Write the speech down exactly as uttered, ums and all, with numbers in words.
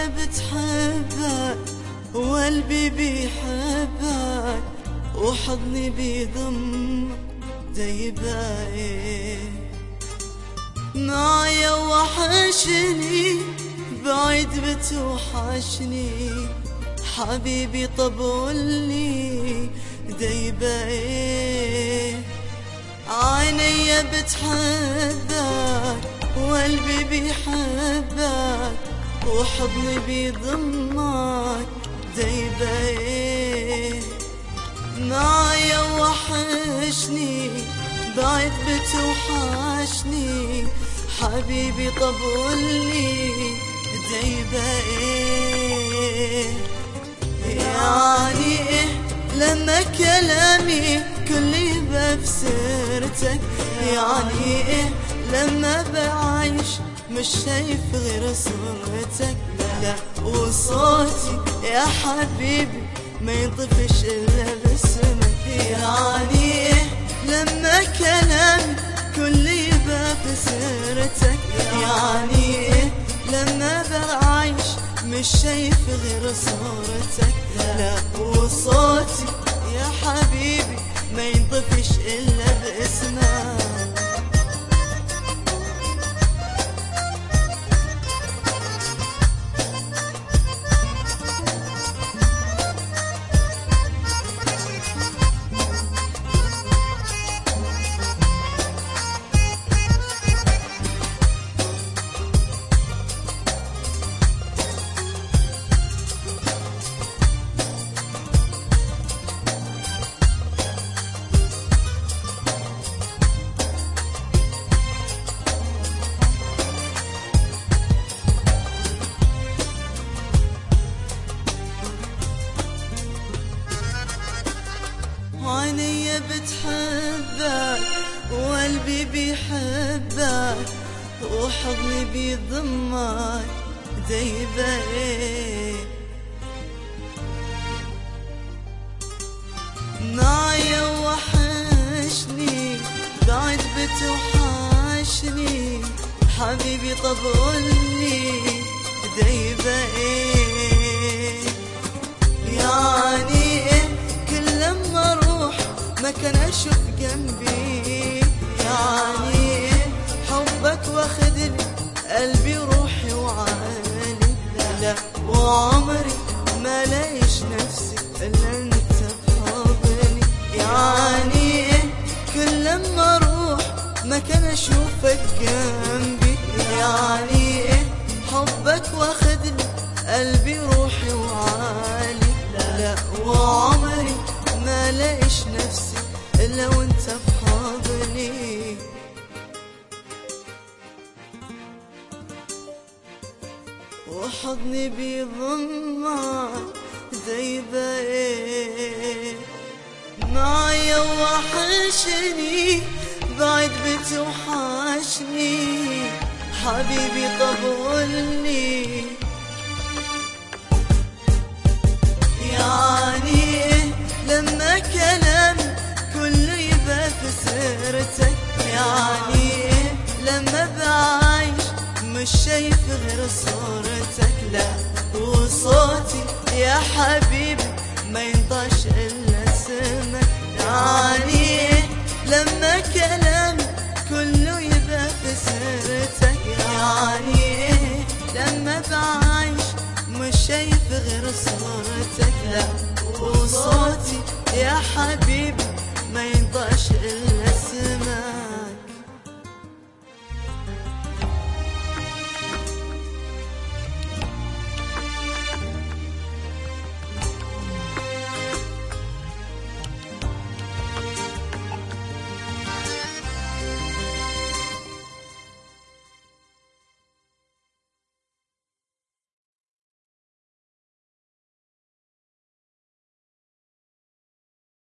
عيني بتحبك وقلبي بيحبك وحضني بيضمك دايباي معايا وحشني بعيد بتوحشني حبيبي طب قولي دايباي عيني بتحبك وقلبي بيحبك وحضني بيضمك دايباي معايا وحشني بعد بتوحشني حبيبي طب قولي دايباي يعني ايه لما كلامي كل يبقى بسيرتك يعني ايه لما بعيش مش شايف غير صورتك لا وصوتي يا حبيبي ما ينطفش الا باسمك يعني ايه لما كلامي كل يبقى في سيرتك يعني ايه لما بعيش مش شايف غير صورتك لا وصوتي يا حبيبي ما ينطفش الا باسمك عيني بتحبك وقلبي بيحبك وحضني بيضمك دايباي معايا وحشني بعد بتوحشني حبيبي طب قولي دايباي يعني ايه كل لما اروح ما كان اشوف جنبي يعني ايه حبك واخدلي قلبي وروحي وعقلي لا وعمري ما لاقيش نفسي الا انت بحضني يعني ايه كل لما اروح ما كان اشوفك جنبي يعني ايه حبك واخدلي قلبي وروحي وعقلي لا وعمري ما لاقيش نفسي الا وانت في حضني وحضني بيضمك دايباي معايا وحشني بعد بتوحشني حبيبي طب قولي يعني ايه لما كلامي كله يبقى في سيرتك يعني ايه لما بعيش مش شايف غير صورتك لا وصوتي يا حبيبي ما ينطش الا اسمك يعني ايه لما كلامي كله يبقى في سيرتك يعني ايه لما بعيش مش شايف غير صورتك لا وصوتي يا حبيبي ما ينطش الا